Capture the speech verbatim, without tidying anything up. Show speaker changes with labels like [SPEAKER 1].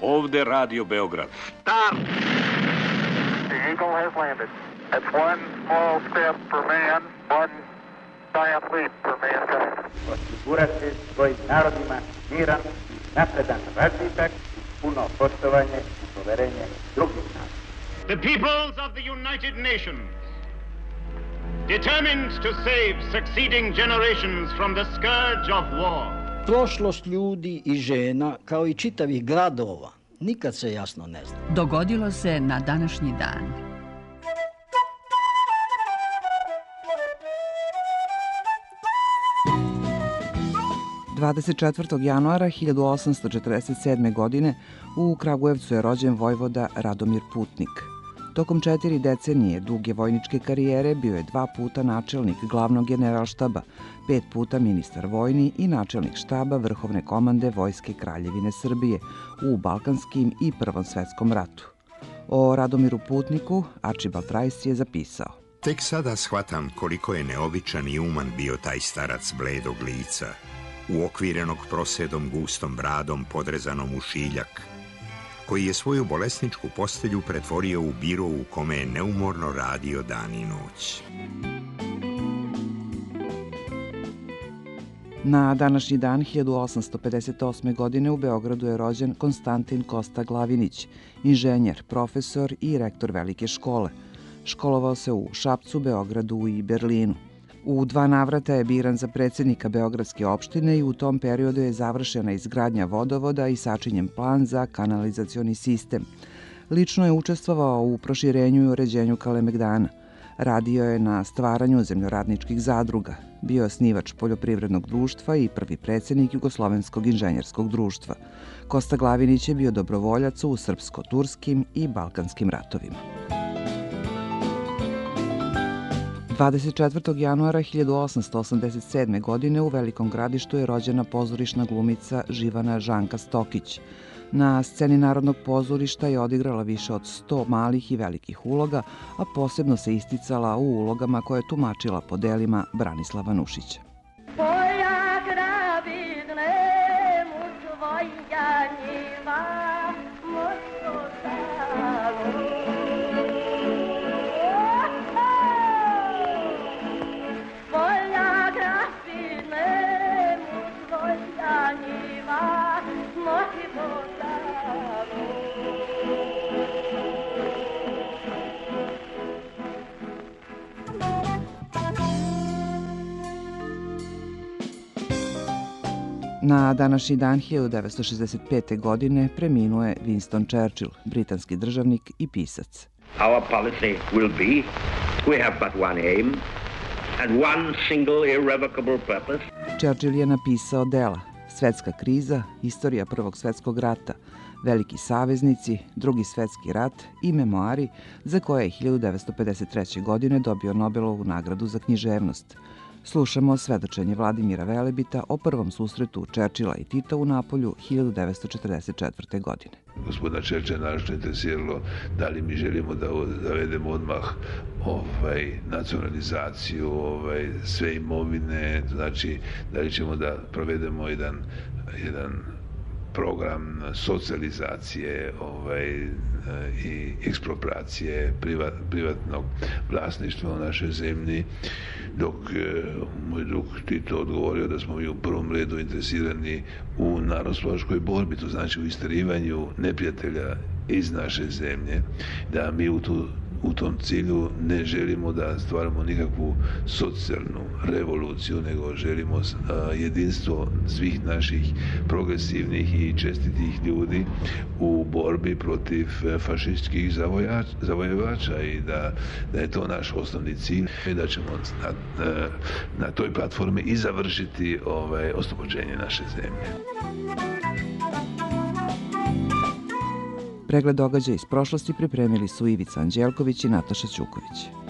[SPEAKER 1] Ovde Radio Beograd.
[SPEAKER 2] Start! The Eagle has landed. That's one small step for man, one giant leap for mankind.
[SPEAKER 3] Osigurati svojim narodima miran, napredan razvitak, puno poštovanje i poverenje drugih naroda.
[SPEAKER 4] The peoples of the United Nations, determined to save succeeding generations from the scourge of war.
[SPEAKER 5] Prošlost ljudi i žena, kao i čitavih gradova, nikad se jasno ne zna.
[SPEAKER 6] Dogodilo se na današnji dan.
[SPEAKER 7] dvadeset četvrtog januara hiljadu osamsto četrdeset sedme. godine u Kragujevcu je rođen vojvoda Radomir Putnik. Tokom četiri decenije duge vojničke karijere bio je dva puta načelnik glavnog generalštaba, pet puta ministar vojni i načelnik štaba Vrhovne komande Vojske Kraljevine Srbije u Balkanskim i Prvom svetskom ratu. O Radomiru Putniku Archibald Rice je zapisao:
[SPEAKER 8] Tek sada shvatam koliko je neobičan i uman bio taj starac bledog lica, uokvirenog prosedom gustom bradom podrezanom u šiljak, koji je svoju bolesničku postelju pretvorio u biro u kome je neumorno radio dan i noć.
[SPEAKER 7] Na današnji dan hiljadu osamsto pedeset osme. godine u Beogradu je rođen Konstantin Kosta Glavinić, inženjer, profesor i rektor velike škole. Školovao se u Šapcu, Beogradu i Berlinu. U dva navrata je biran za predsjednika Beogradske opštine i u tom periodu je završena izgradnja vodovoda i sačinjen plan za kanalizacioni sistem. Lično je učestvovao u proširenju i uređenju Kalemegdana. Radio je na stvaranju zemljoradničkih zadruga. Bio je osnivač poljoprivrednog društva i prvi predsjednik Jugoslovenskog inženjerskog društva. Kosta Glavinić je bio dobrovoljac u srpsko-turskim i balkanskim ratovima. dvadeset četvrtog januara hiljadu osamsto osamdeset sedme. godine u Velikom Gradištu je rođena pozorišna glumica Živana Žanka Stokić. Na sceni Narodnog pozorišta je odigrala više od sto malih i velikih uloga, a posebno se isticala u ulogama koje je tumačila po delima Branislava Nušića. Na današnji dan hiljadu devetsto šezdeset pete. godine preminuo je Winston Churchill, britanski državnik i pisac.
[SPEAKER 9] Our policy will be, we have but one aim and one single irrevocable purpose.
[SPEAKER 7] Churchill je napisao dela Svetska kriza, Istorija Prvog svetskog rata, Veliki saveznici, Drugi svetski rat i memoari za koje je hiljadu devetsto pedeset treće. godine dobio Nobelovu nagradu za književnost. Slušamo svedočenje Vladimira Velebita o prvom susretu Churchilla i Tita u Napolju hiljadu devetsto četrdeset četvrte. godine.
[SPEAKER 10] Gospodina Churchilla naravno interesiralo da li mi želimo da zavedemo odmah ovaj, nacionalizaciju ovaj, sve imovine, znači da li ćemo da provedemo jedan, jedan program socijalizacije ovaj, i ekspropriacije privat, privatnog vlasništva u našoj zemlji, dok je moj drug Tito odgovorio da smo mi u prvom redu interesirani u narodnooslobodilačkoj borbi, to znači u isterivanju neprijatelja iz naše zemlje, da mi u tu U tom cilju ne želimo da stvaramo nikakvu socijalnu revoluciju, nego želimo jedinstvo svih naših progresivnih i čestitih ljudi u borbi protiv fašističkih zavojevača i da, da je to naš osnovni cilj i da ćemo na, na toj platformi i završiti ovaj, oslobođenje naše zemlje.
[SPEAKER 7] Pregled događaja iz prošlosti pripremili su Ivica Anđelković i Nataša Ćuković.